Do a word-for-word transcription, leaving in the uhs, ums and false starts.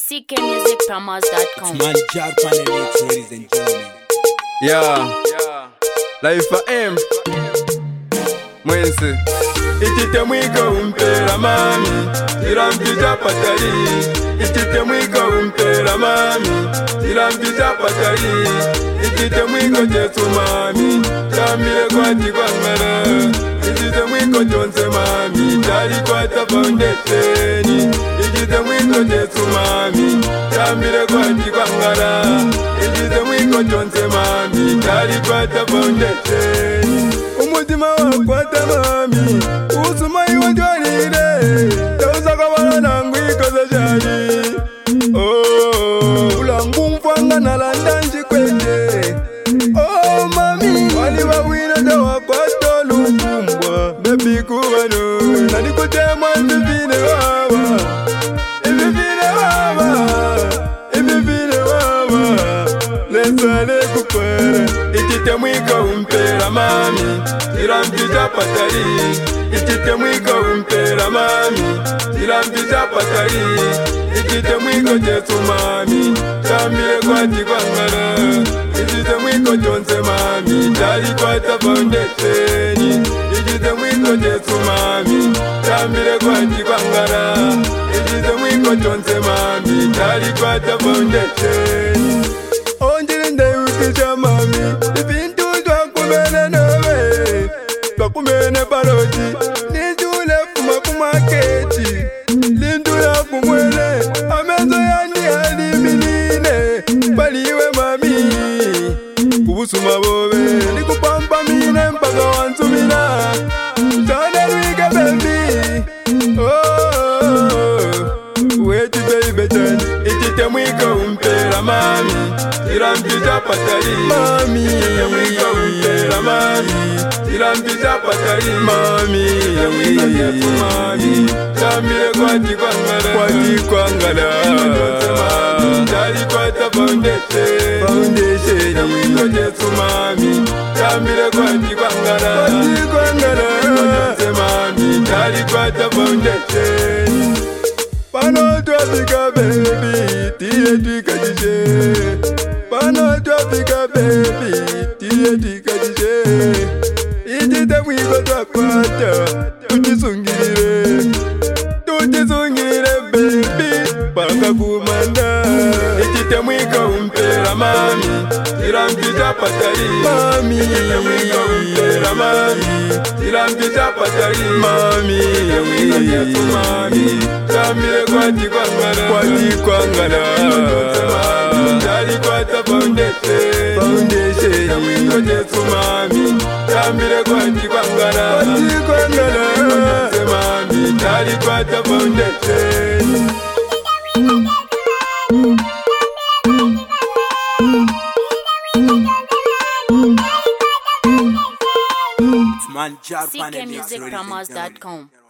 C K music promos dot com. Man, Jar Panelix, ladies and gentlemen. Yeah, Life for M. Mwense Itite mwiko umpera mami Irampita patari Itite mwiko umpera mami Irampita patari Itite mwiko jesu mami Chamile kwa tikwa ngara Itite mwiko jonse mami Jari kwa ta foundation Itite mwiko jesu mami Chamile kwa tikwa ngara Itite mwiko jonse mami Jari kwa ta foundation Umutima wakwata mami Usuma iwa jwanire Tauza kabala nangu ikoza jari Oh Ulangu mfanga na landanji kwete Oh mami Wali wawina dawa kwa tolu kumbwa Baby kuwano Nani kutemwa ibibine wawa Ibibine wawa Ibibine wawa Lesale kukwere Itite mwika umpera mami Irampita patari Itite mwika umpera mami Irampita patari Itite mwiko jesu mami Chamile kwa tikwa ngara Itite mwiko jonse mami Jari kwa ta foundation Itite mwiko jesu mami Chamile kwa tikwa ngara Itite mwiko jonse mami Jari kwa ta foundation Onjiri ndayutisha mami Ibintu twa kumene nawe Twa kumene paroti Nijule kuma kumaketi Lindula kumwele Amenzo yani haliminine Baliwe mami Kubusu mabobe Nikupampa mine mpaka wansumina Tane rwike baby Oh Weti baby chan Itite mwiko umpera mami Irampita patari Mami Itite mwiko umpera mami Irampita patari Mami Yesu mami Chamile kwa tikwa ngara Kwa tikwa ngara Jari kwa ta foundation Foundation Itite mwiko jesu mami Chamile kwa tikwa ngara Kwa tikwa ngara Jesu mami Jari kwa ta foundation Pano twafika baby Tiye twikajishe Pano twafika baby Tiye twikajishe Itite mwiko twakwata Tutisungirire Tutisungirire baby Panga kumanda Itite mwiko umpera mami Irampita patari Mami Itite mwiko umpera mami Irampita patari Mami Itite mwiko jesu mami Chamile kwa tikwa ngara Kwa tikwa ngara Jari kwa ta foundation Foundation Itite mwiko jesu mami Chamile kwa tikwa ngara Kwa tikwa ngara Jesu mami Jari kwa ta foundation Man, Jar C K Panelix, music ladies and promos dot gentlemen. com.